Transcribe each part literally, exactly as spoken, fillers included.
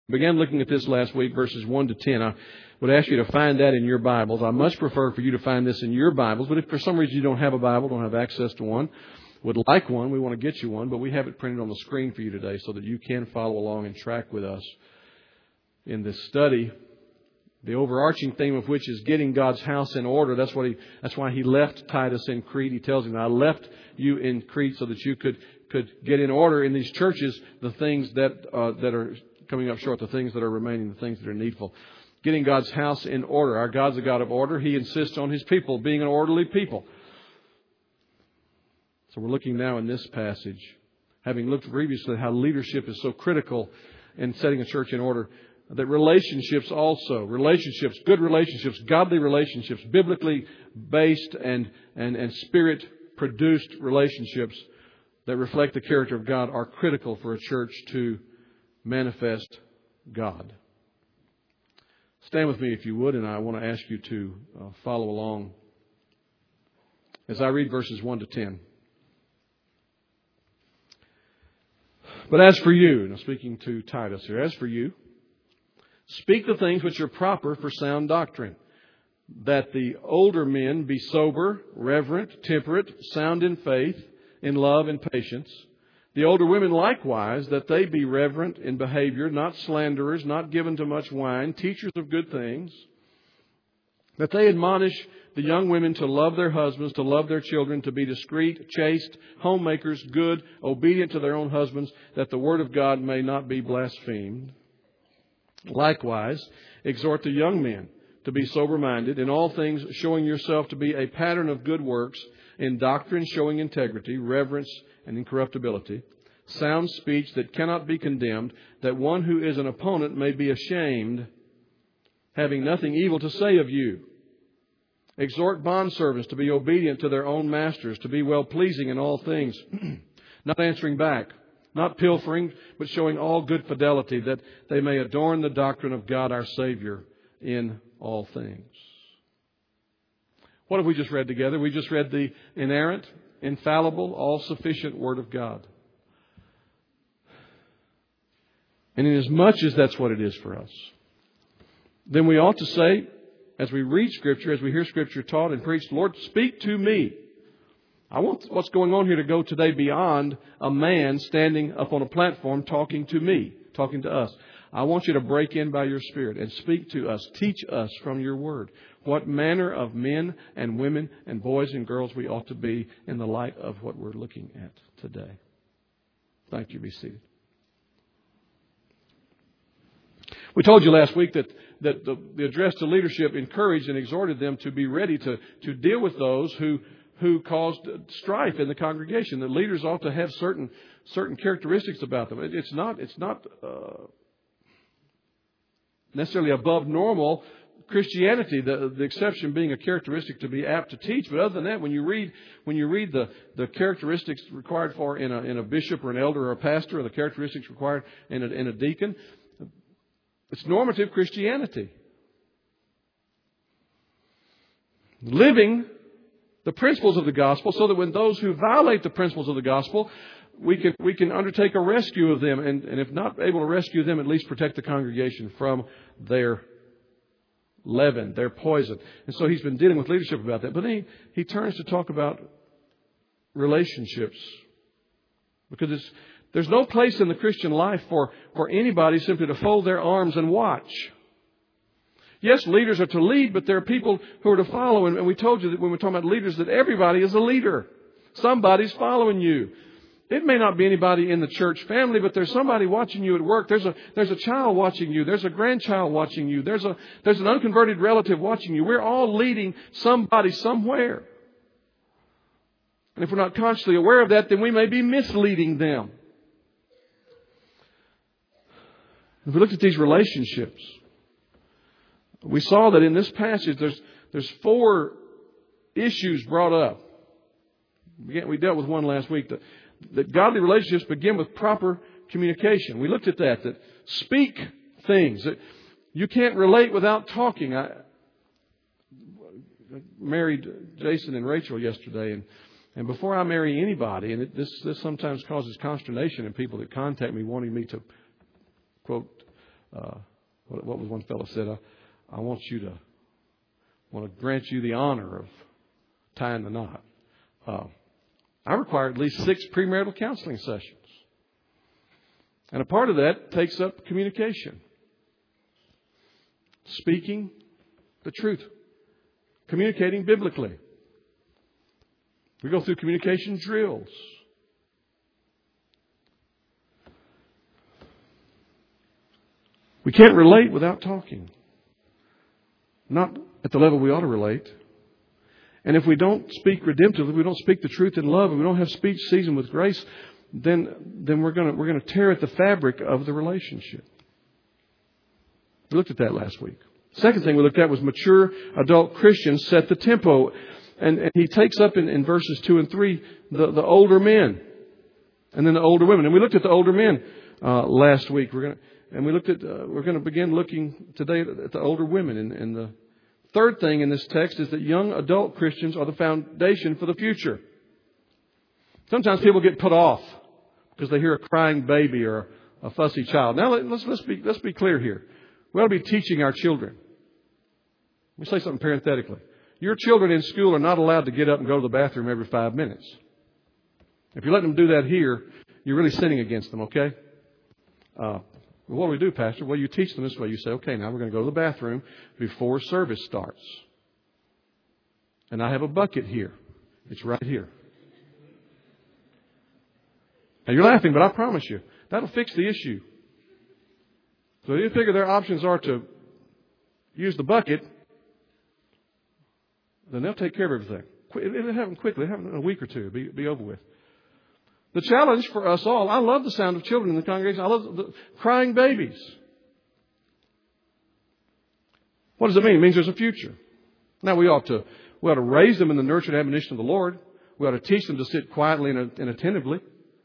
began looking at this last week, verses one to ten. I would ask you to find that in your Bibles. I much prefer for you to find this in your Bibles, but if for some reason you don't have a Bible, don't have access to one, would like one, we want to get you one, but we have it printed on the screen for you today so that you can follow along and track with us in this study. The overarching theme of which is getting God's house in order. That's what he. That's why he left Titus in Crete. He tells him, I left you in Crete so that you could, could get in order in these churches the things that uh, that are coming up short, the things that are remaining, the things that are needful. Getting God's house in order. Our God's a God of order. He insists on His people being an orderly people. So we're looking now in this passage, having looked previously at how leadership is so critical in setting a church in order, that relationships also, relationships, good relationships, godly relationships, biblically based and, and, and spirit-produced relationships that reflect the character of God are critical for a church to manifest God. Stand with me if you would, and I want to ask you to uh, follow along as I read verses one to ten. But as for you, now speaking to Titus here, as for you, speak the things which are proper for sound doctrine, that the older men be sober, reverent, temperate, sound in faith, in love and patience. The older women likewise, that they be reverent in behavior, not slanderers, not given to much wine, teachers of good things, that they admonish the young women to love their husbands, to love their children, to be discreet, chaste, homemakers, good, obedient to their own husbands, that the word of God may not be blasphemed. Likewise, exhort the young men to be sober-minded, in all things showing yourself to be a pattern of good works, in doctrine showing integrity, reverence, and incorruptibility, sound speech that cannot be condemned, that one who is an opponent may be ashamed, having nothing evil to say of you. Exhort bondservants to be obedient to their own masters, to be well-pleasing in all things, not answering back, not pilfering, but showing all good fidelity, that they may adorn the doctrine of God our Savior in all things. What have we just read together? We just read the inerrant, infallible, all-sufficient Word of God. And inasmuch as that's what it is for us, then we ought to say, as we read Scripture, as we hear Scripture taught and preached, Lord, speak to me. I want what's going on here to go today beyond a man standing up on a platform talking to me, talking to us. I want you to break in by your Spirit and speak to us. Teach us from your Word what manner of men and women and boys and girls we ought to be in the light of what we're looking at today. Thank you. Be seated. We told you last week that, that the, the address to leadership encouraged and exhorted them to be ready to, to deal with those who who caused strife in the congregation. The leaders ought to have certain certain characteristics about them. It's not it's not uh, necessarily above normal Christianity. The, the exception being a characteristic to be apt to teach. But other than that, when you read when you read the, the characteristics required for in a in a bishop or an elder or a pastor, or the characteristics required in a, in a deacon, it's normative Christianity. Living the principles of the gospel, so that when those who violate the principles of the gospel, we can we can undertake a rescue of them, and, and if not able to rescue them, at least protect the congregation from their leaven, their poison. And so he's been dealing with leadership about that. But then he, he turns to talk about relationships, because it's, there's no place in the Christian life for, for anybody simply to fold their arms and watch. Yes, leaders are to lead, but there are people who are to follow. And we told you that when we're talking about leaders, that everybody is a leader. Somebody's following you. It may not be anybody in the church family, but there's somebody watching you at work. There's a there's a child watching you. There's a grandchild watching you. There's a there's an unconverted relative watching you. We're all leading somebody somewhere. And if we're not consciously aware of that, then we may be misleading them. If we looked at these relationships, we saw that in this passage there's there's four issues brought up. We dealt with one last week. That, that godly relationships begin with proper communication. We looked at that. That speak things. That you can't relate without talking. I married Jason and Rachel yesterday, and and before I marry anybody, and it, this this sometimes causes consternation in people that contact me wanting me to quote uh, what, what was one fellow said? I, I want you to, want to grant you the honor of tying the knot. Uh, I require at least six premarital counseling sessions. And a part of that takes up communication. Speaking the truth. Communicating biblically. We go through communication drills. We can't relate without talking. Not at the level we ought to relate. And if we don't speak redemptively, we don't speak the truth in love, and we don't have speech seasoned with grace, then then we're going to we're going to tear at the fabric of the relationship. We looked at that last week. Second thing we looked at was mature adult Christians set the tempo. And, and he takes up in, in verses two and three the, the older men and then the older women. And we looked at the older men uh, last week. We're going to, and we looked at uh, we're going to begin looking today at the older women. And, and the third thing in this text is that young adult Christians are the foundation for the future. Sometimes people get put off because they hear a crying baby or a fussy child. Now let's let's be let's be clear here. We ought to be teaching our children. Let me say something parenthetically. Your children in school are not allowed to get up and go to the bathroom every five minutes. If you let them do that here, you're really sinning against them, okay? Uh, what do we do, Pastor? Well, you teach them this way. You say, okay, now we're going to go to the bathroom before service starts. And I have a bucket here. It's right here. Now, you're laughing, but I promise you, that'll fix the issue. So you figure their options are to use the bucket, then they'll take care of everything. It'll happen quickly. It'll happen in a week or two. Be, be over with. The challenge for us all, I love the sound of children in the congregation. I love the crying babies. What does it mean? It means there's a future. Now, we ought to we ought to raise them in the nurture and admonition of the Lord. We ought to teach them to sit quietly and, and attentively.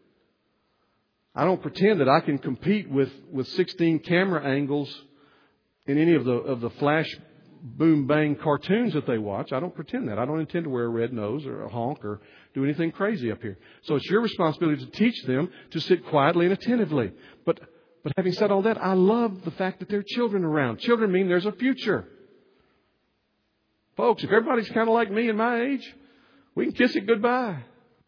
I don't pretend that I can compete with, with sixteen camera angles in any of the of the flash boom bang cartoons that they watch. I don't pretend that. I don't intend to wear a red nose or a honk or do anything crazy up here. So it's your responsibility to teach them to sit quietly and attentively. But but having said all that, I love the fact that there are children around. Children mean there's a future. Folks, if everybody's kind of like me in my age, we can kiss it goodbye.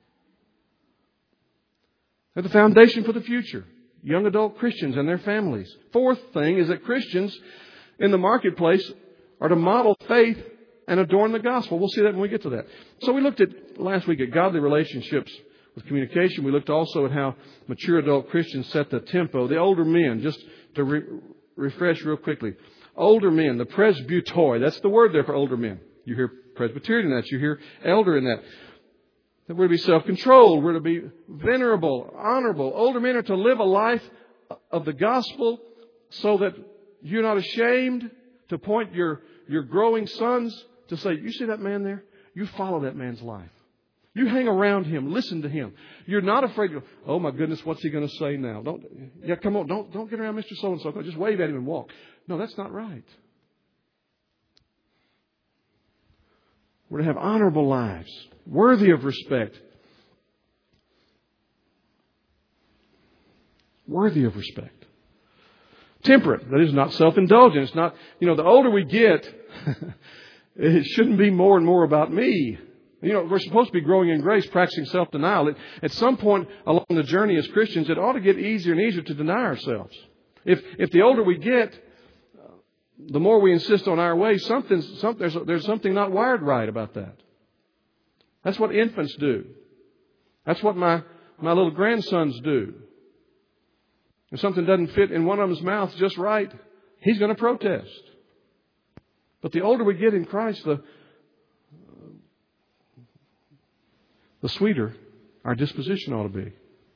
They're the foundation for the future. Young adult Christians and their families. Fourth thing is that Christians in the marketplace are to model faith and adorn the gospel. We'll see that when we get to that. So we looked at last week at godly relationships with communication. We looked also at how mature adult Christians set the tempo. The older men, just to re- refresh real quickly. Older men, the presbytoi, that's the word there for older men. You hear Presbyterian in that. You hear elder in that. That we're to be self-controlled. We're to be venerable, honorable. Older men are to live a life of the gospel so that you're not ashamed to point your, your growing sons to say, you see that man there? You follow that man's life. You hang around him. Listen to him. You're not afraid to go, oh my goodness, what's he going to say now? Don't, yeah, come on. Don't, don't get around Mister So-and-so. Just wave at him and walk. No, that's not right. We're to have honorable lives, worthy of respect. Worthy of respect. Temperate. That is not self-indulgent. It's not, you know, the older we get, it shouldn't be more and more about me. You know, we're supposed to be growing in grace, practicing self-denial. It, at some point along the journey as Christians, it ought to get easier and easier to deny ourselves. If if the older we get, the more we insist on our ways, something, some, there's, there's something not wired right about that. That's what infants do. That's what my, my little grandsons do. If something doesn't fit in one of them's mouth just right, he's going to protest. But the older we get in Christ, the, the sweeter our disposition ought to be.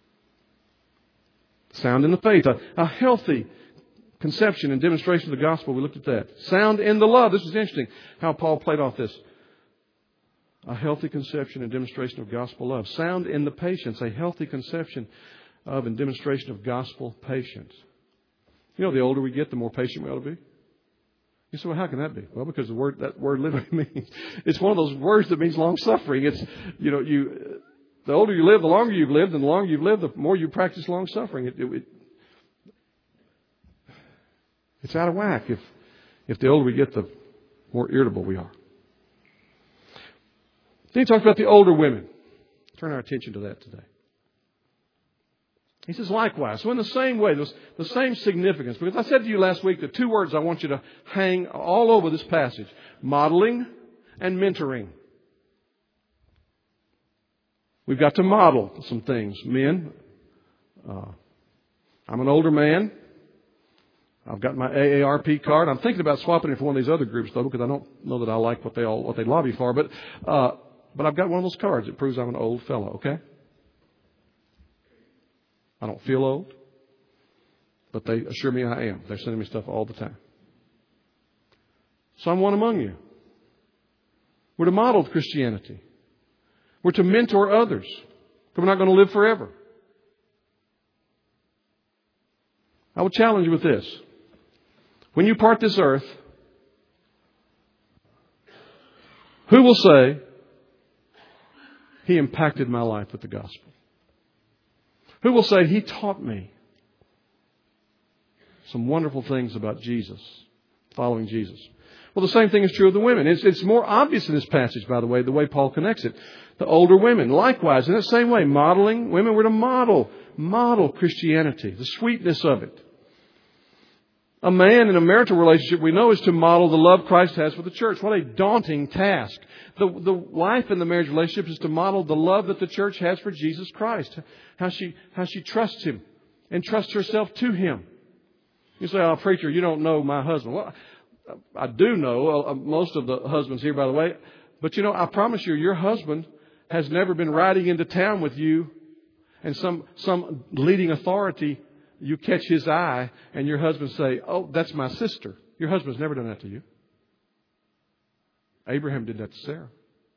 Sound in the faith, a, a healthy conception and demonstration of the gospel. We looked at that. Sound in the love. This is interesting how Paul played off this. A healthy conception and demonstration of gospel love. Sound in the patience. A healthy conception of and demonstration of gospel patience. You know, the older we get, the more patient we ought to be. You say, well, how can that be? Well, because the word that word literally means, it's one of those words that means long suffering. It's, you know, you the older you live, the longer you've lived, and the longer you've lived, the more you practice long suffering. It, it, It's out of whack. If, if the older we get, the more irritable we are. Then he talks about the older women. Turn our attention to that today. He says, likewise. So in the same way, there's the same significance. Because I said to you last week that two words I want you to hang all over this passage. Modeling and mentoring. We've got to model some things. Men, uh, I'm an older man. I've got my A A R P card. I'm thinking about swapping it for one of these other groups, though, because I don't know that I like what they all what they lobby for. But uh, but I've got one of those cards that proves I'm an old fellow. Okay. I don't feel old, but they assure me I am. They're sending me stuff all the time. So I'm one among you. We're to model Christianity. We're to mentor others. Because we're not going to live forever. I will challenge you with this. When you part this earth, who will say, he impacted my life with the gospel? Who will say, he taught me some wonderful things about Jesus, following Jesus? Well, the same thing is true of the women. It's, it's more obvious in this passage, by the way, the way Paul connects it. The older women, likewise, in that same way, modeling. Women were to model, model Christianity, the sweetness of it. A man in a marital relationship, we know, is to model the love Christ has for the church. What a daunting task. The, the wife in the marriage relationship is to model the love that the church has for Jesus Christ. How she, how she trusts Him and trusts herself to Him. You say, oh, preacher, you don't know my husband. Well, I do know uh, most of the husbands here, by the way. But, you know, I promise you, your husband has never been riding into town with you and some, some leading authority, you catch his eye and your husband say, oh, that's my sister. Your husband's never done that to you. Abraham did that to Sarah.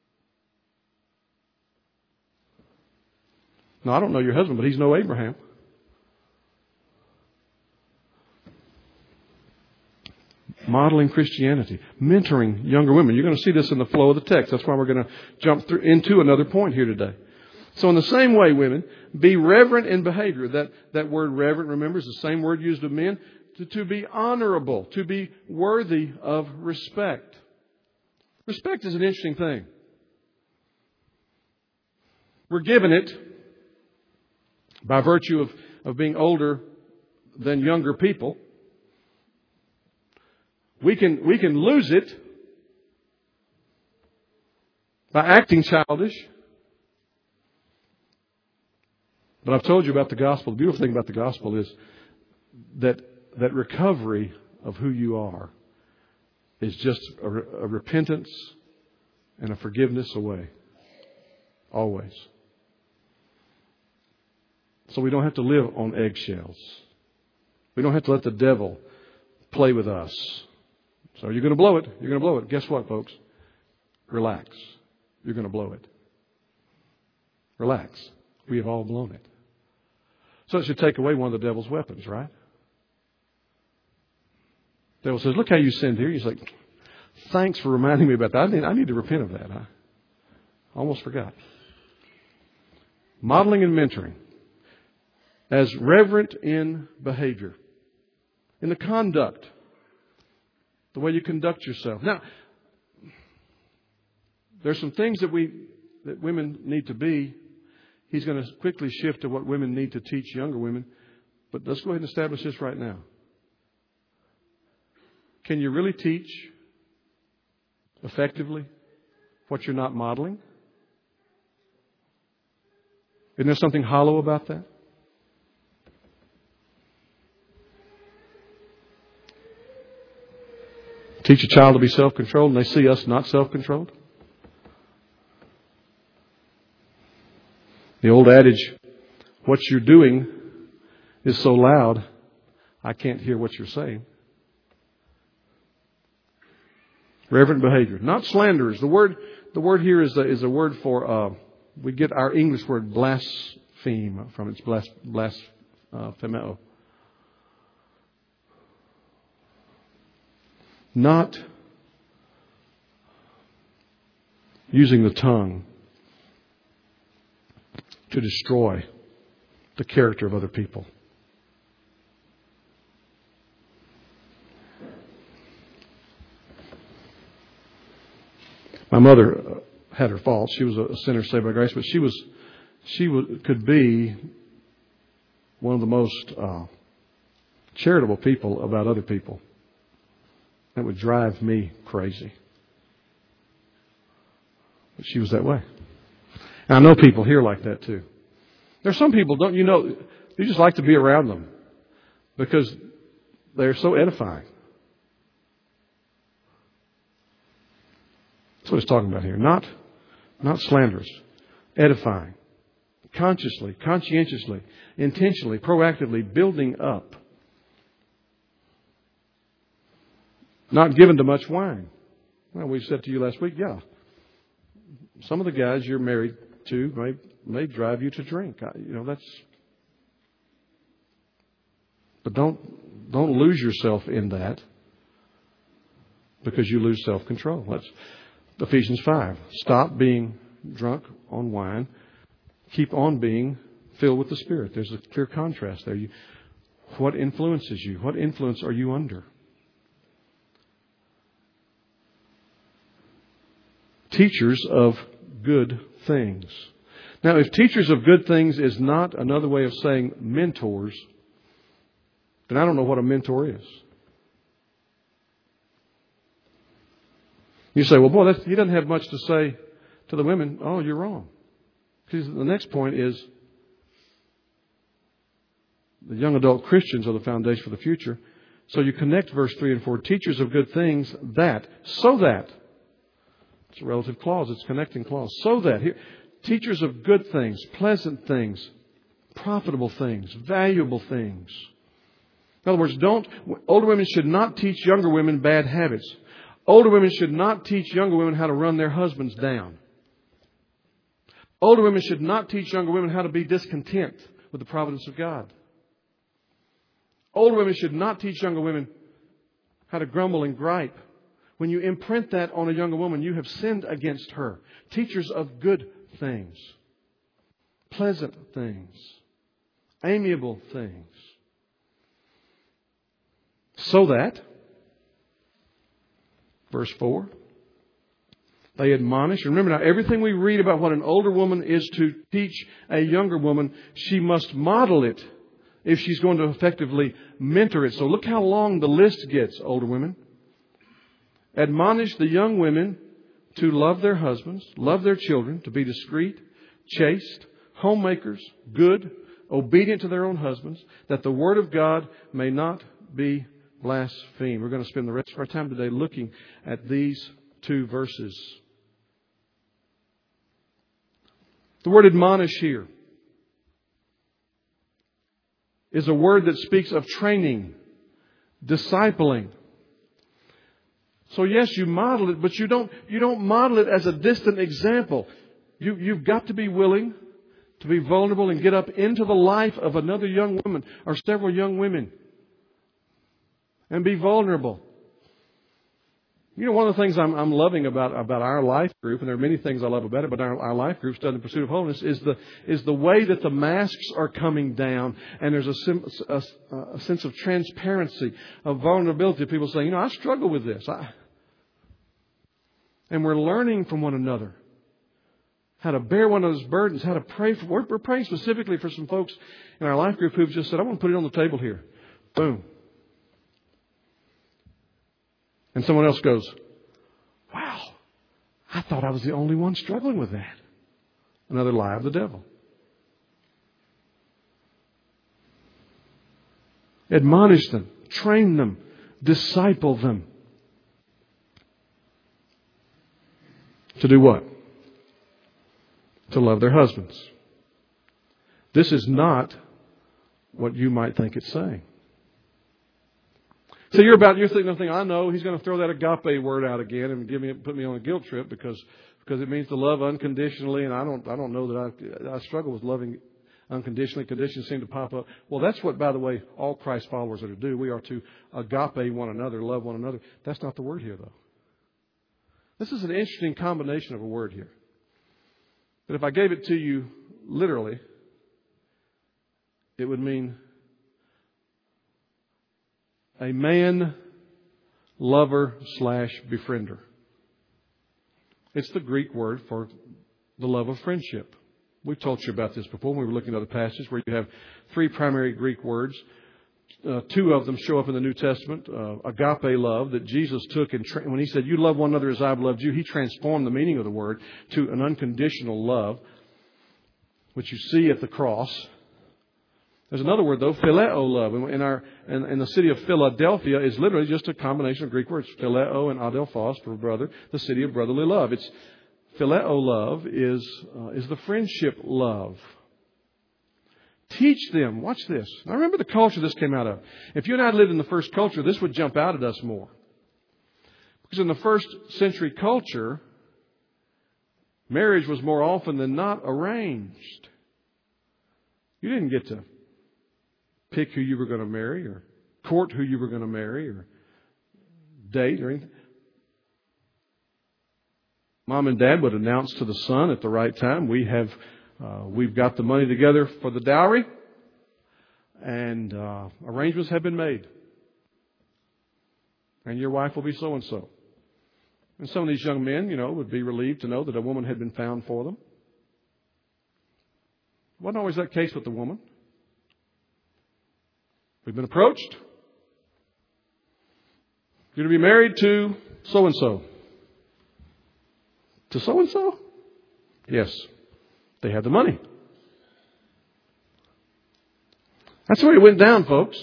Now, I don't know your husband, but he's no Abraham. Modeling Christianity, mentoring younger women. You're going to see this in the flow of the text. That's why we're going to jump through into another point here today. So in the same way, women, be reverent in behavior. That, that word reverent, remember, is the same word used of men. To, to be honorable, to be worthy of respect. Respect is an interesting thing. We're given it by virtue of, of being older than younger people. We can, we can lose it by acting childish. But I've told you about the gospel. The beautiful thing about the gospel is that that recovery of who you are is just a, a repentance and a forgiveness away. Always. So we don't have to live on eggshells. We don't have to let the devil play with us. So you're going to blow it. You're going to blow it. Guess what, folks? Relax. You're going to blow it. Relax. We have all blown it. So it should take away one of the devil's weapons, right? The devil says, look how you sinned here. He's like, thanks for reminding me about that. I need, I need to repent of that. I almost forgot. Modeling and mentoring. As reverent in behavior. In the conduct. The way you conduct yourself. Now, there's some things that we that women need to be. He's going to quickly shift to what women need to teach younger women. But let's go ahead and establish this right now. Can you really teach effectively what you're not modeling? Isn't there something hollow about that? Teach a child to be self-controlled and they see us not self-controlled? The old adage, what you're doing is so loud, I can't hear what you're saying. Reverent behavior. Not slanderers. The word the word here is a, is a word for, uh, we get our English word blaspheme from its blas, blasphemeo. Not using the tongue to destroy the character of other people. My mother had her faults. She was a sinner saved by grace, but she was, she was, could be one of the most uh, charitable people about other people. That would drive me crazy. But she was that way. And I know people here like that too. There's some people, don't you know, you just like to be around them because they're so edifying. That's what it's talking about here. Not, not slanderous. Edifying. Consciously, conscientiously, intentionally, proactively building up. Not given to much wine. Well, we said to you last week, yeah. Some of the guys you're married to may, may drive you to drink. I, you know, that's... But don't, don't lose yourself in that because you lose self-control. That's Ephesians five. Stop being drunk on wine. Keep on being filled with the Spirit. There's a clear contrast there. You, what influences you? What influence are you under? Teachers of good things. Now, if teachers of good things is not another way of saying mentors, then I don't know what a mentor is. You say, well, boy, that's, he doesn't have much to say to the women. Oh, you're wrong. Because the next point is the young adult Christians are the foundation for the future. So you connect verse three and four. Teachers of good things that, so that. It's a relative clause. It's a connecting clause. So that. Here, teachers of good things, pleasant things, profitable things, valuable things. In other words, don't, older women should not teach younger women bad habits. Older women should not teach younger women how to run their husbands down. Older women should not teach younger women how to be discontent with the providence of God. Older women should not teach younger women how to grumble and gripe. When you imprint that on a younger woman, you have sinned against her. Teachers of good things, pleasant things, amiable things. So that, verse four, they admonish. Remember now, everything we read about what an older woman is to teach a younger woman, she must model it if she's going to effectively mentor it. So look how long the list gets, older women. Admonish the young women to love their husbands, love their children, to be discreet, chaste, homemakers, good, obedient to their own husbands, that the word of God may not be blasphemed. We're going to spend the rest of our time today looking at these two verses. The word admonish here is a word that speaks of training, discipling. So yes, you model it, but you don't, you don't model it as a distant example. You, you've got to be willing to be vulnerable and get up into the life of another young woman or several young women and be vulnerable. You know, one of the things I'm, I'm loving about, about our life group, and there are many things I love about it, but our, our life group, Study in Pursuit of Holiness, is the, is the way that the masks are coming down, and there's a, sim, a, a sense of transparency, of vulnerability. People saying, you know, I struggle with this. I, and we're learning from one another how to bear one another's burdens, how to pray for. We're, we're praying specifically for some folks in our life group who've just said, I want to put it on the table here. Boom. And someone else goes, wow, I thought I was the only one struggling with that. Another lie of the devil. Admonish them, train them, disciple them. To do what? To love their husbands. This is not what you might think it's saying. So you're about, you're thinking, thinking, I know he's going to throw that agape word out again and give me, put me on a guilt trip because, because it means to love unconditionally. And I don't, I don't know that I, I struggle with loving unconditionally. Conditions seem to pop up. Well, that's what, by the way, all Christ followers are to do. We are to agape one another, love one another. That's not the word here, though. This is an interesting combination of a word here. But if I gave it to you literally, it would mean a man lover slash befriender. It's the Greek word for the love of friendship. We've told you about this before when we were looking at other passages where you have three primary Greek words. Uh, two of them show up in the New Testament. Uh, agape love that Jesus took and tra- when He said, you love one another as I've loved you, He transformed the meaning of the word to an unconditional love, which you see at the cross. There's another word, though, phileo love. In, our, in, in the city of Philadelphia is literally just a combination of Greek words, phileo and adelphos, for brother, the city of brotherly love. It's phileo love is, uh, is the friendship love. Teach them. Watch this. Now remember the culture this came out of. If you and I lived in the first culture, this would jump out at us more. Because in the first century culture, marriage was more often than not arranged. You didn't get to pick who you were going to marry or court who you were going to marry or date or anything. Mom and Dad would announce to the son at the right time, we have, uh, we've got the money together for the dowry and uh, arrangements have been made. And your wife will be so-and-so. And some of these young men, you know, would be relieved to know that a woman had been found for them. Wasn't always that case with the woman. We've been approached. You're going to be married to so-and-so. To so-and-so? Yes. They had the money. That's the way it went down, folks.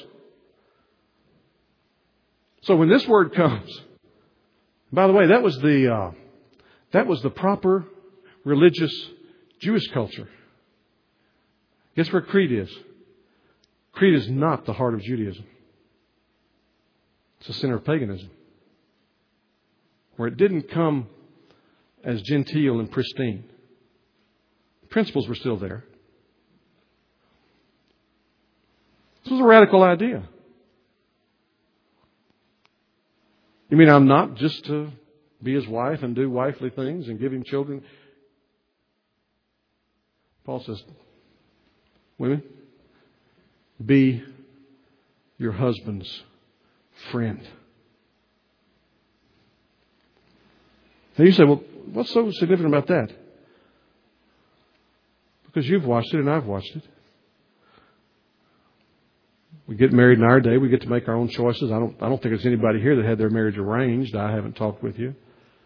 So when this word comes, by the way, that was the uh, that was the proper religious Jewish culture. Guess where Crete is? Crete is not the heart of Judaism. It's the center of paganism. Where it didn't come as genteel and pristine. Principles were still there. This was a radical idea. You mean I'm not just to be his wife and do wifely things and give him children? Paul says, women, be your husband's friend. Now you say, well, what's so significant about that? Because you've watched it and I've watched it. We get married in our day. We get to make our own choices. I don't, I don't think there's anybody here that had their marriage arranged. I haven't talked with you.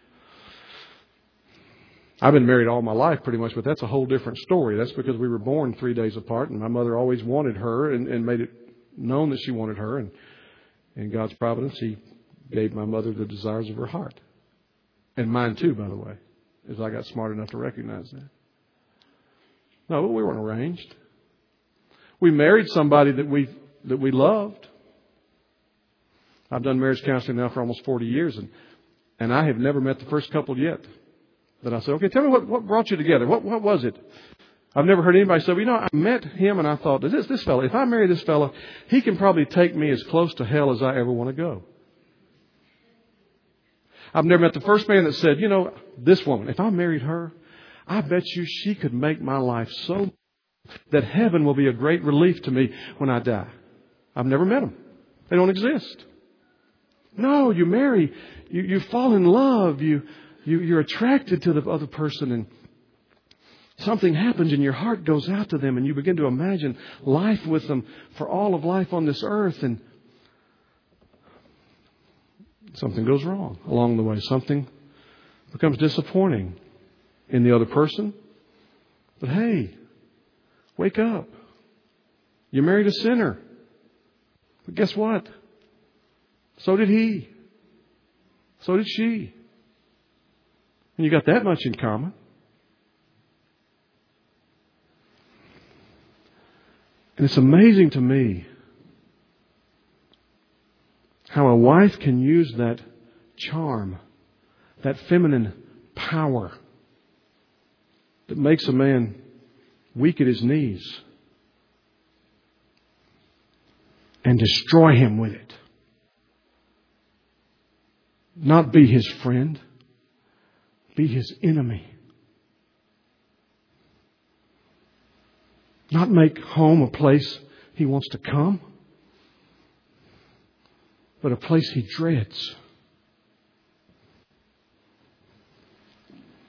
I've been married all my life pretty much, but that's a whole different story. That's because we were born three days apart and my mother always wanted her and, and made it known that she wanted her. And in God's providence, He gave my mother the desires of her heart. And mine too, by the way, as I got smart enough to recognize that. No, but we weren't arranged. We married somebody that we that we loved. I've done marriage counseling now for almost forty years, and, and I have never met the first couple yet. That I said, okay, tell me what, what brought you together. What what was it? I've never heard anybody say, well, you know, I met him and I thought, this this fellow, if I marry this fellow, he can probably take me as close to hell as I ever want to go. I've never met the first man that said, you know, this woman, if I married her, I bet you she could make my life so that heaven will be a great relief to me when I die. I've never met them. They don't exist. No, you marry, you, you fall in love, you, you, you're attracted to the other person, and something happens and your heart goes out to them and you begin to imagine life with them for all of life on this earth, and something goes wrong along the way. Something becomes disappointing in the other person. But hey, wake up. You married a sinner. But guess what? So did he. So did she. And you got that much in common. And it's amazing to me how a wife can use that charm, that feminine power that makes a man weak at his knees and destroy him with it. Not be his friend, be his enemy. Not make home a place he wants to come, but a place he dreads.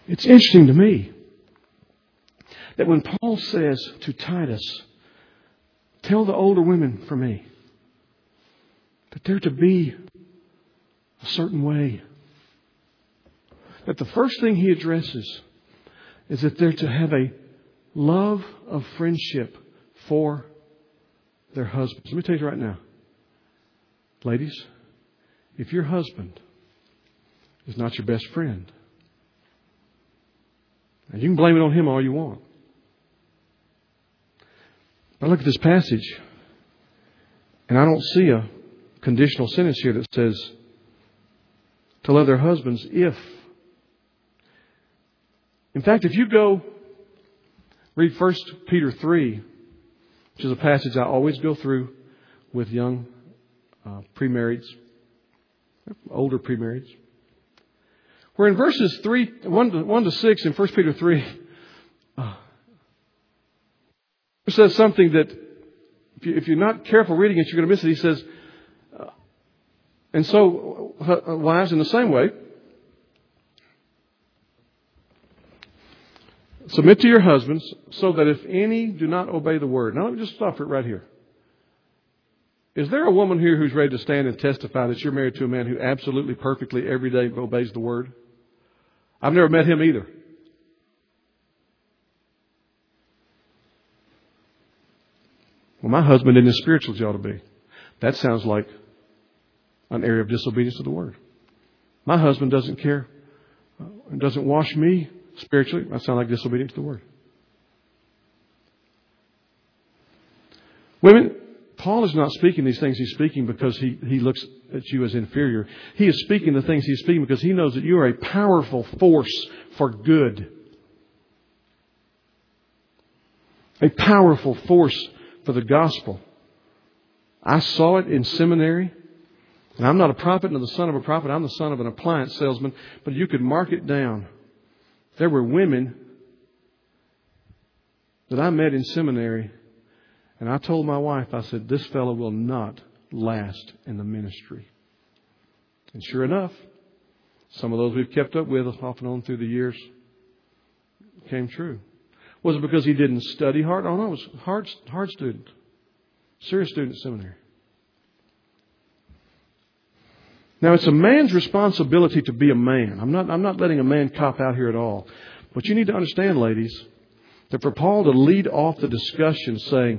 It's interesting to me that when Paul says to Titus, tell the older women for me that they're to be a certain way, that the first thing he addresses is that they're to have a love of friendship for their husbands. Let me tell you right now, ladies, if your husband is not your best friend, and you can blame it on him all you want. But I look at this passage, and I don't see a conditional sentence here that says to love their husbands if. In fact, if you go read First Peter three, which is a passage I always go through with young uh, pre-marrieds, older pre-marrieds, where in verses three, one to, one to six in First Peter three, uh, it says something that if, you, if you're not careful reading it, you're going to miss it. He says, uh, and so, uh, wives, in the same way, submit to your husbands, so that if any do not obey the word. Now let me just stop it right here. Is there a woman here who's ready to stand and testify that you're married to a man who absolutely, perfectly, every day obeys the word? I've never met him either. Well, my husband isn't as spiritual as you ought to be. That sounds like an area of disobedience to the word. My husband doesn't care and doesn't wash me spiritually. That sounds like disobedience to the word. Women, Paul is not speaking these things. He's speaking because he, he looks at you as inferior. He is speaking the things he's speaking because he knows that you are a powerful force for good. A powerful force for the gospel. I saw it in seminary. And I'm not a prophet nor the son of a prophet. I'm the son of an appliance salesman. But you could mark it down. There were women that I met in seminary. And I told my wife, I said, this fellow will not last in the ministry. And sure enough, some of those we've kept up with off and on through the years came true. Was it because he didn't study hard? Oh, no, it was a hard, hard student. Serious student at seminary. Now, it's a man's responsibility to be a man. I'm not, I'm not letting a man cop out here at all. But you need to understand, ladies, that for Paul to lead off the discussion saying,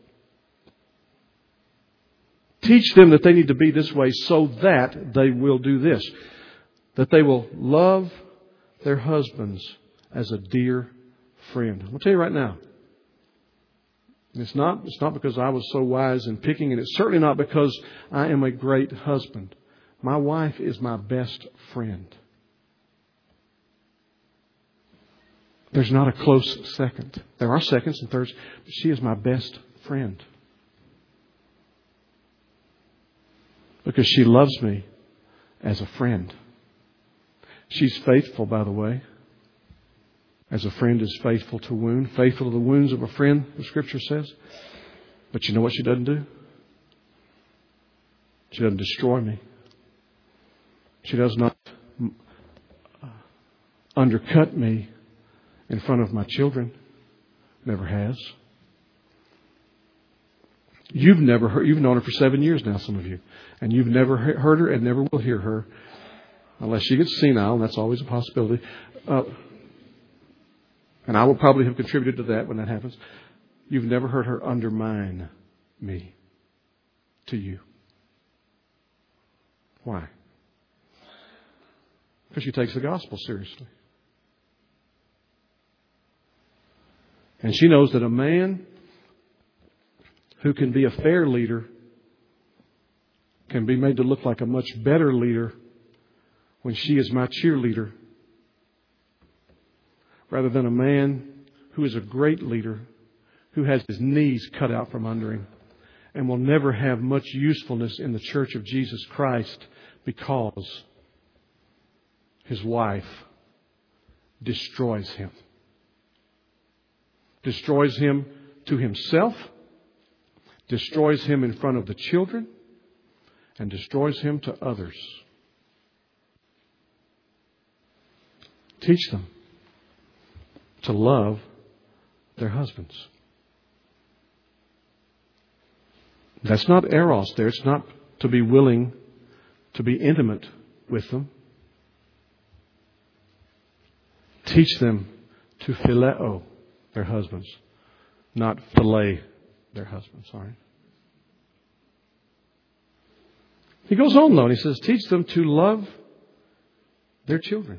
teach them that they need to be this way so that they will do this. That they will love their husbands as a dear friend. I'll tell you right now. It's not, it's not because I was so wise in picking, and it's certainly not because I am a great husband. My wife is my best friend. There's not a close second. There are seconds and thirds, but she is my best friend. Because she loves me as a friend. She's faithful, by the way. As a friend is faithful to wound. Faithful to the wounds of a friend, the Scripture says. But you know what she doesn't do? She doesn't destroy me. She does not undercut me in front of my children. Never has. You've never heard, you've known her for seven years now, some of you. And you've never heard her and never will hear her. Unless she gets senile, and that's always a possibility. Uh, and I will probably have contributed to that when that happens. You've never heard her undermine me to you. Why? Because she takes the gospel seriously. And she knows that a man who can be a fair leader can be made to look like a much better leader when she is my cheerleader, rather than a man who is a great leader who has his knees cut out from under him and will never have much usefulness in the church of Jesus Christ because his wife destroys him. Destroys him to himself, destroys him in front of the children, and destroys him to others. Teach them to love their husbands. That's not eros there. It's not to be willing to be intimate with them. Teach them to phileo their husbands, not fillet their husbands. Sorry. He goes on though and he says, teach them to love their children.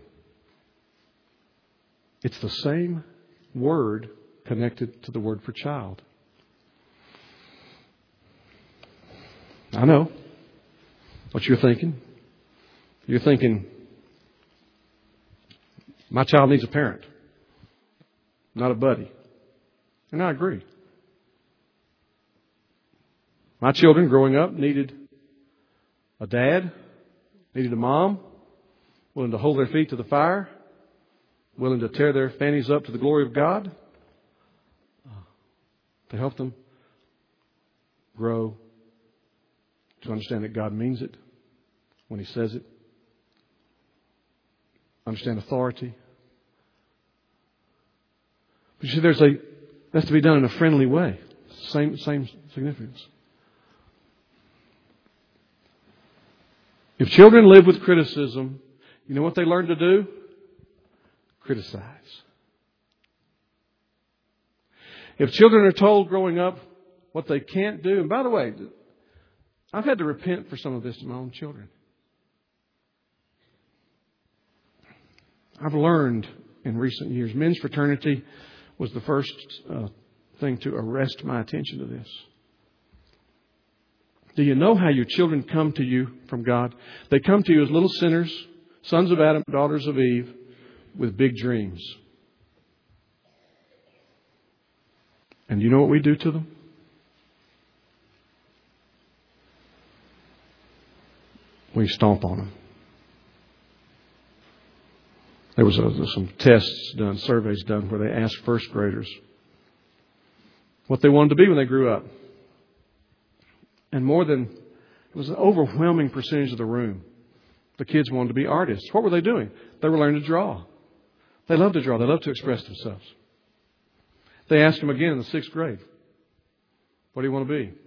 It's the same word connected to the word for child. I know what you're thinking. You're thinking, my child needs a parent, not a buddy. And I agree. My children growing up needed a dad, needed a mom, willing to hold their feet to the fire, willing to tear their fannies up to the glory of God, to help them grow, to understand that God means it when He says it, understand authority. But you see, there's a that's to be done in a friendly way. Same same significance. If children live with criticism, you know what they learn to do? Criticize. If children are told growing up what they can't do, and by the way, I've had to repent for some of this to my own children. I've learned in recent years, men's fraternity was the first uh, thing to arrest my attention to this. Do you know how your children come to you from God? They come to you as little sinners, sons of Adam, daughters of Eve, with big dreams. And you know what we do to them? We stomp on them. There was a, some tests done, surveys done, where they asked first graders what they wanted to be when they grew up. And more than, it was an overwhelming percentage of the room, the kids wanted to be artists. What were they doing? They were learning to draw. They loved to draw. They loved to express themselves. They asked them again in the sixth grade, what do you want to be?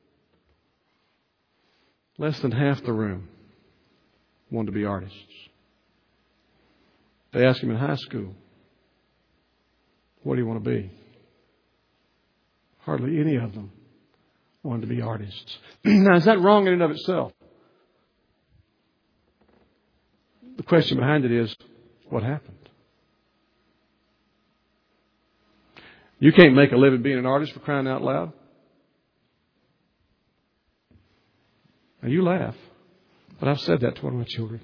Less than half the room wanted to be artists. They asked him in high school, what do you want to be? Hardly any of them wanted to be artists. Now, is that wrong in and of itself? The question behind it is, what happened? You can't make a living being an artist, for crying out loud. Now, you laugh, but I've said that to one of my children.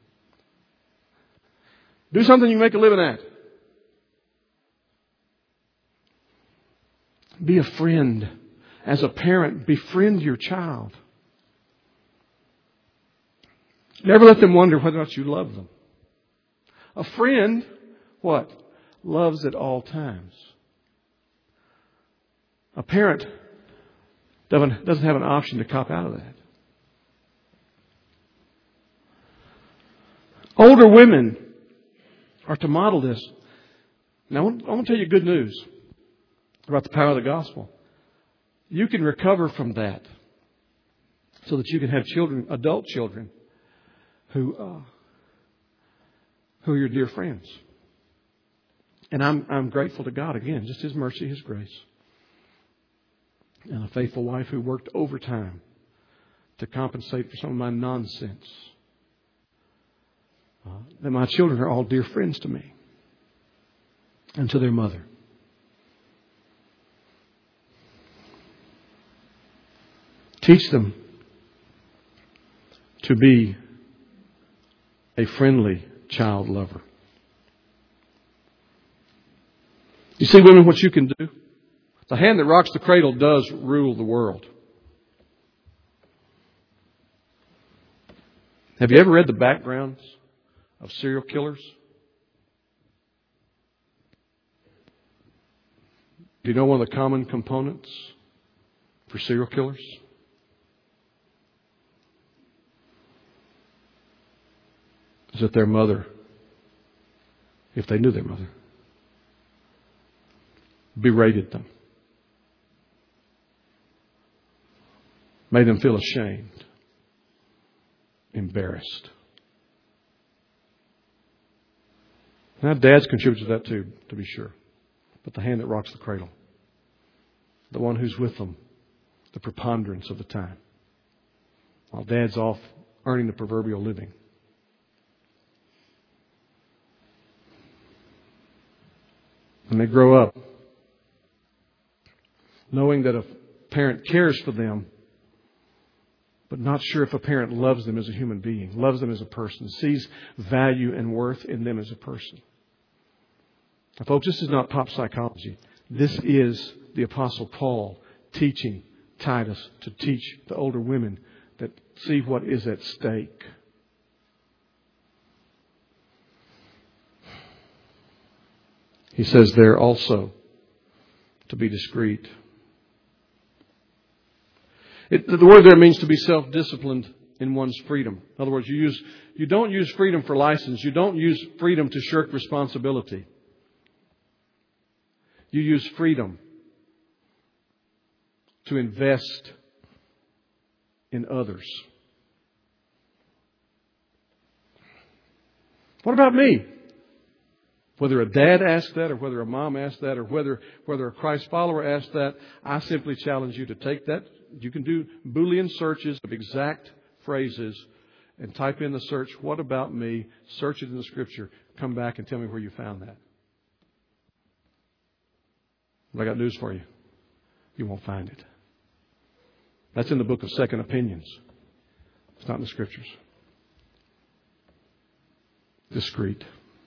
Do something you can make a living at. Be a friend. As a parent, befriend your child. Never let them wonder whether or not you love them. A friend, what? Loves at all times. A parent doesn't, doesn't have an option to cop out of that. Older women are to model this. Now, I want, I want to tell you good news about the power of the gospel. You can recover from that so that you can have children, adult children, who uh, who are your dear friends. And I'm I'm grateful to God again, just His mercy, His grace, and a faithful wife who worked overtime to compensate for some of my nonsense. Uh, that my children are all dear friends to me and to their mother. Teach them to be a friendly child lover. You see, women, what you can do? The hand that rocks the cradle does rule the world. Have you ever read the backgrounds of serial killers? Do you know one of the common components for serial killers? Is that their mother, if they knew their mother, berated them, made them feel ashamed, embarrassed. Now, dads contribute to that too, to be sure. But the hand that rocks the cradle, the one who's with them, the preponderance of the time, while dad's off earning the proverbial living. And they grow up knowing that a parent cares for them, but not sure if a parent loves them as a human being, loves them as a person, sees value and worth in them as a person. Now, folks, this is not pop psychology. This is the Apostle Paul teaching Titus to teach the older women that see what is at stake. He says there also to be discreet. It, the word there means to be self-disciplined in one's freedom. In other words, you use you don't use freedom for license. You don't use freedom to shirk responsibility. You use freedom to invest in others. What about me? Whether a dad asked that or whether a mom asked that or whether whether a Christ follower asked that, I simply challenge you to take that. You can do Boolean searches of exact phrases and type in the search, what about me? Search it in the Scripture. Come back and tell me where you found that. But I got news for you. You won't find it. That's in the book of Second Opinions. It's not in the Scriptures. Discreet.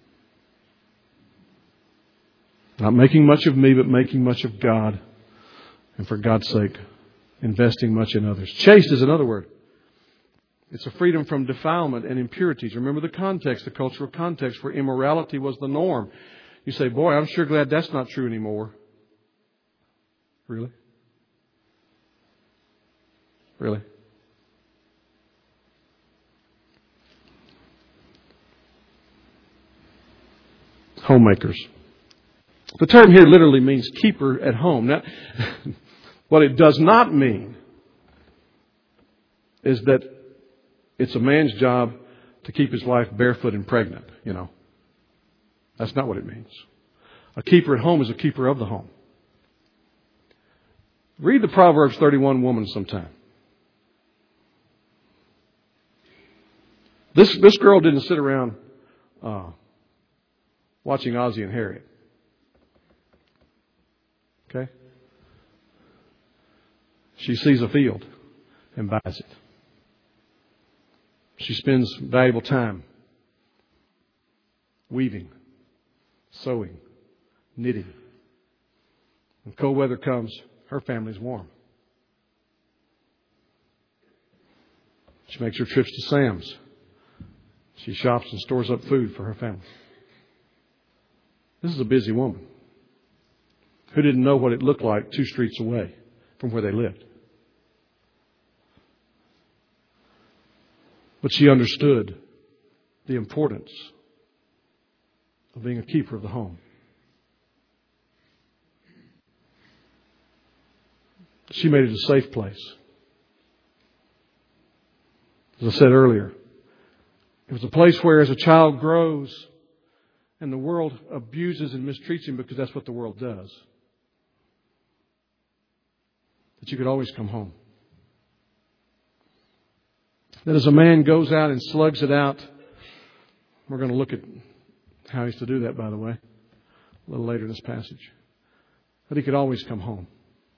Not making much of me, but making much of God. And for God's sake, investing much in others. Chaste is another word. It's a freedom from defilement and impurities. Remember the context, the cultural context where immorality was the norm. You say, boy, I'm sure glad that's not true anymore. Really? Really? Homemakers. The term here literally means keeper at home. Now, what it does not mean is that it's a man's job to keep his wife barefoot and pregnant, you know. That's not what it means. A keeper at home is a keeper of the home. Read the Proverbs thirty-one woman sometime. This this girl didn't sit around uh, watching Ozzie and Harriet. Okay? She sees a field and buys it. She spends valuable time weaving, sewing, knitting. When cold weather comes, her family's warm. She makes her trips to Sam's. She shops and stores up food for her family. This is a busy woman who didn't know what it looked like two streets away from where they lived. But she understood the importance of being a keeper of the home. She made it a safe place. As I said earlier, it was a place where as a child grows and the world abuses and mistreats him because that's what the world does, that you could always come home. That as a man goes out and slugs it out, we're going to look at how he's to do that, by the way, a little later in this passage, that he could always come home.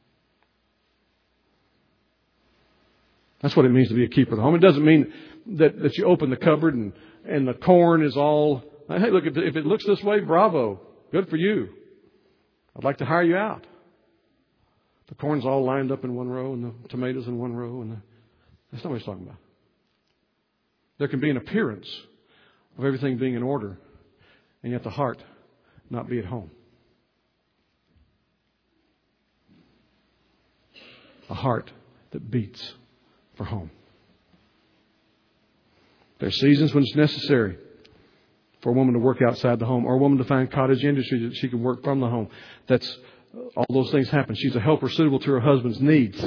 That's what it means to be a keeper of the home. It doesn't mean that, that you open the cupboard and, and the corn is all, hey, look, if it looks this way, bravo. Good for you. I'd like to hire you out. The corn's all lined up in one row and the tomatoes in one row. And the, that's not what he's talking about. There can be an appearance of everything being in order and yet the heart not be at home. A heart that beats for home. There are seasons when it's necessary for a woman to work outside the home or a woman to find cottage industry that she can work from the home. That's all those things happen. She's a helper suitable to her husband's needs.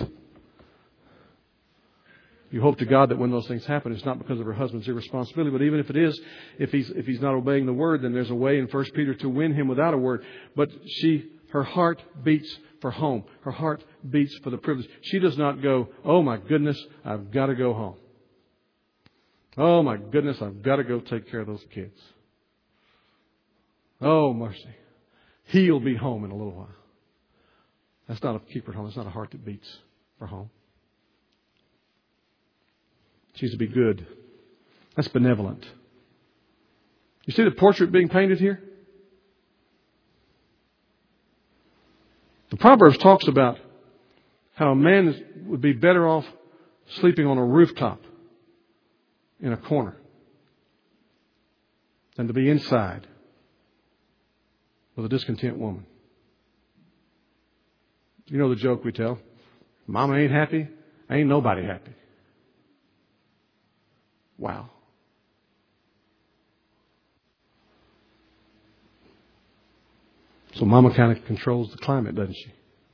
You hope to God that when those things happen, it's not because of her husband's irresponsibility. But even if it is, if he's if he's not obeying the word, then there's a way in First Peter to win him without a word. But she, her heart beats for home. Her heart beats for the privilege. She does not go, oh my goodness, I've got to go home. Oh my goodness, I've got to go take care of those kids. Oh mercy, he'll be home in a little while. That's not a keeper at home. That's not a heart that beats for home. She's to be good. That's benevolent. You see the portrait being painted here? The Proverbs talks about how a man is, would be better off sleeping on a rooftop in a corner than to be inside with a discontent woman. You know the joke we tell. Mama ain't happy, ain't nobody happy. Wow. So Mama kind of controls the climate, doesn't she?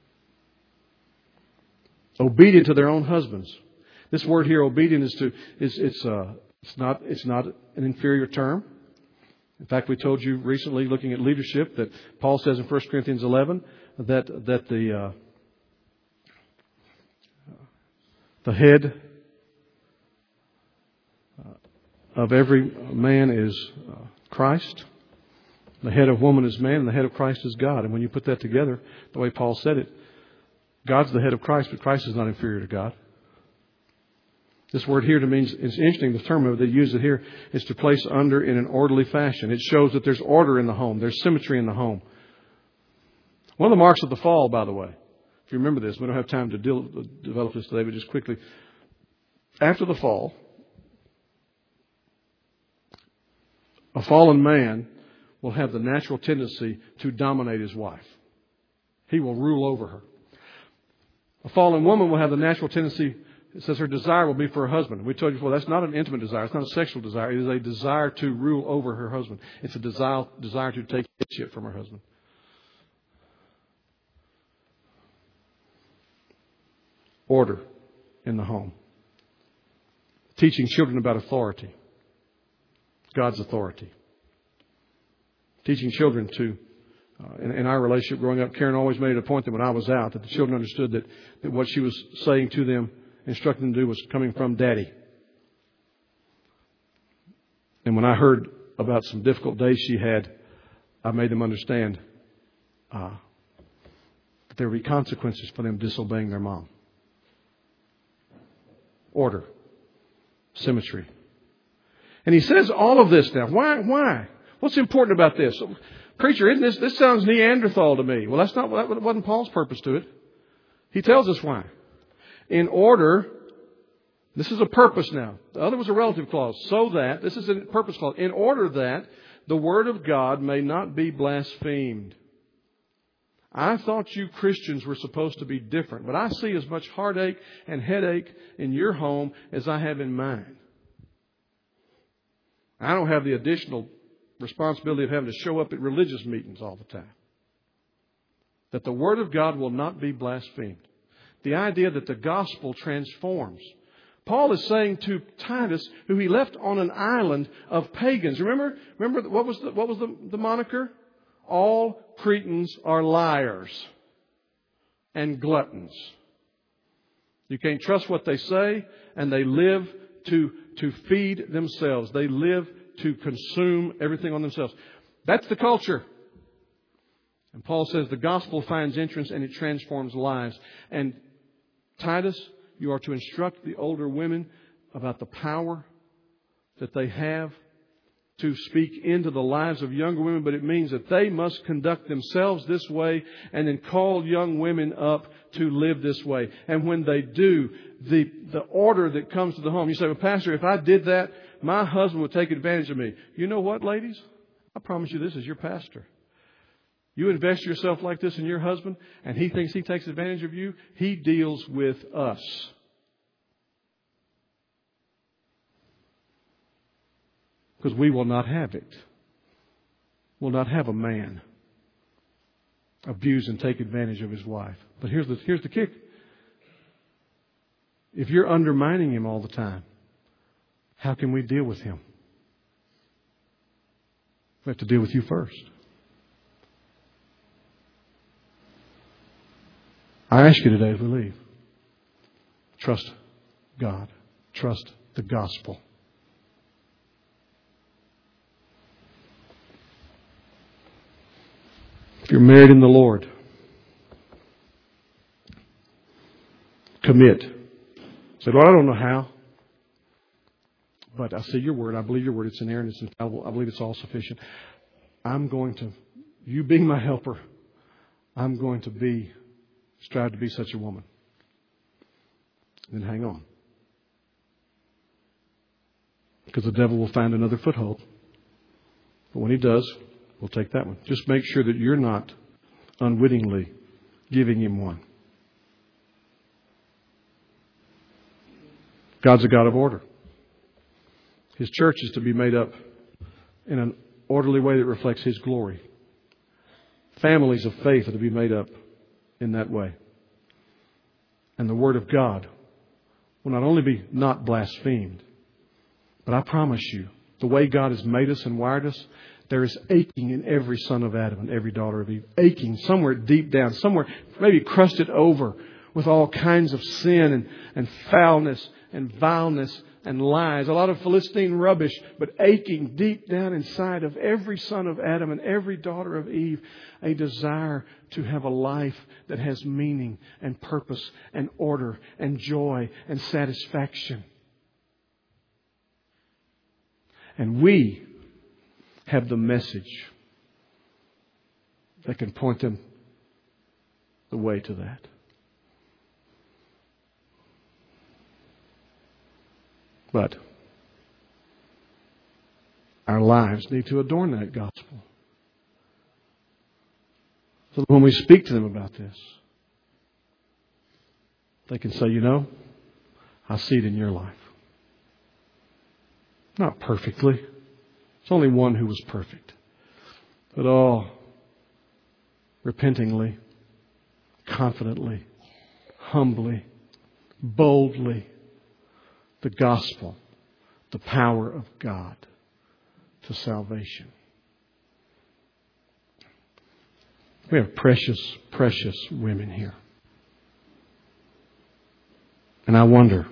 Obedient to their own husbands. This word here, obedient, is to is it's uh it's not it's not an inferior term. In fact, we told you recently, looking at leadership, that Paul says in First Corinthians eleven that that the uh, the head of every man is uh, Christ. The head of woman is man, and the head of Christ is God. And when you put that together, the way Paul said it, God's the head of Christ, but Christ is not inferior to God. This word here to means, it's interesting, the term they use it here is to place under in an orderly fashion. It shows that there's order in the home. There's symmetry in the home. One of the marks of the fall, by the way, if you remember this, we don't have time to deal, develop this today, but just quickly. After the fall, a fallen man will have the natural tendency to dominate his wife. He will rule over her. A fallen woman will have the natural tendency, it says her desire will be for her husband. We told you before, that's not an intimate desire. It's not a sexual desire. It is a desire to rule over her husband. It's a desire, desire to take headship from her husband. Order in the home. Teaching children about authority. God's authority. Teaching children to, uh, in, in our relationship growing up, Karen always made it a point that when I was out, that the children understood that, that what she was saying to them, instructing them to do, was coming from Daddy. And when I heard about some difficult days she had, I made them understand uh, that there would be consequences for them disobeying their mom. Order. Symmetry. And he says all of this now. Why? Why? What's important about this? Preacher, isn't this, this sounds Neanderthal to me. Well, that's not, that wasn't Paul's purpose to it. He tells us why. In order, this is a purpose now. The other was a relative clause. So that, this is a purpose clause. In order that the word of God may not be blasphemed. I thought you Christians were supposed to be different, but I see as much heartache and headache in your home as I have in mine. I don't have the additional responsibility of having to show up at religious meetings all the time. That the Word of God will not be blasphemed. The idea that the gospel transforms. Paul is saying to Titus, who he left on an island of pagans. Remember, remember what was the, what was the, the moniker? All Cretans are liars and gluttons. You can't trust what they say, and they live to, to feed themselves. They live to consume everything on themselves. That's the culture. And Paul says the gospel finds entrance and it transforms lives. And Titus, you are to instruct the older women about the power that they have to speak into the lives of younger women, but it means that they must conduct themselves this way and then call young women up to live this way. And when they do, the, the order that comes to the home, you say, well, Pastor, if I did that, my husband would take advantage of me. You know what, ladies? I promise you this as your pastor. You invest yourself like this in your husband, and he thinks he takes advantage of you, he deals with us. Because we will not have it. We'll not have a man abuse and take advantage of his wife. But here's the, here's the kick. If you're undermining him all the time, how can we deal with him? We have to deal with you first. I ask you today as we leave, trust God. Trust the gospel. If you're married in the Lord, commit. Say, Lord, I don't know how, but I see your word. I believe your word. It's inerrant. It's infallible. I believe it's all sufficient. I'm going to, you being my helper, I'm going to be, strive to be such a woman. Then hang on. Because the devil will find another foothold. But when he does, we'll take that one. Just make sure that you're not unwittingly giving him one. God's a God of order. His church is to be made up in an orderly way that reflects His glory. Families of faith are to be made up in that way. And the Word of God will not only be not blasphemed, but I promise you, the way God has made us and wired us, there is aching in every son of Adam and every daughter of Eve. Aching somewhere deep down, somewhere maybe crusted over with all kinds of sin and, and foulness and vileness and lies. A lot of Philistine rubbish, but aching deep down inside of every son of Adam and every daughter of Eve, a desire to have a life that has meaning and purpose and order and joy and satisfaction. And we have the message that can point them the way to that. But our lives need to adorn that gospel. So that when we speak to them about this, they can say, you know, I see it in your life. Not perfectly. It's only one who was perfect. But oh, repentingly, confidently, humbly, boldly, the gospel, the power of God to salvation. We have precious, precious women here. And I wonder,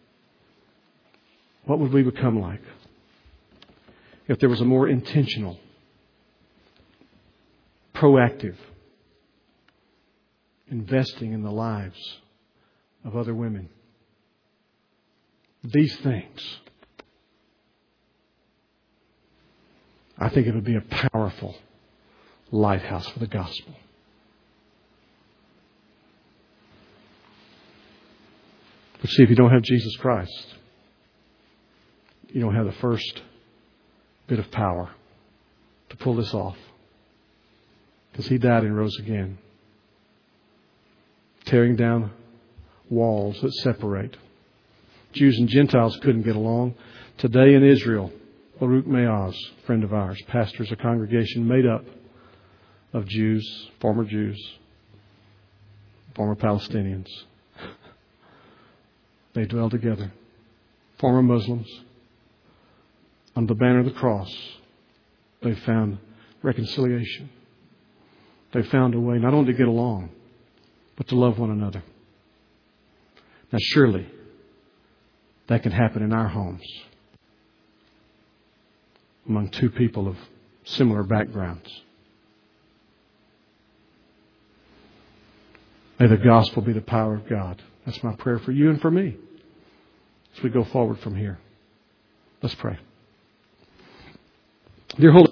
what would we become like if there was a more intentional, proactive investing in the lives of other women? These things, I think it would be a powerful lighthouse for the gospel. But see, if you don't have Jesus Christ, you don't have the first bit of power to pull this off. Because He died and rose again, tearing down walls that separate. Jews and Gentiles couldn't get along. Today in Israel, Baruch Meaz, friend of ours, pastors a congregation made up of Jews, former Jews, former Palestinians. They dwell together. Former Muslims. Under the banner of the cross, they found reconciliation. They found a way not only to get along, but to love one another. Now surely, that can happen in our homes among two people of similar backgrounds. May the gospel be the power of God. That's my prayer for you and for me as we go forward from here. Let's pray. Dear Holy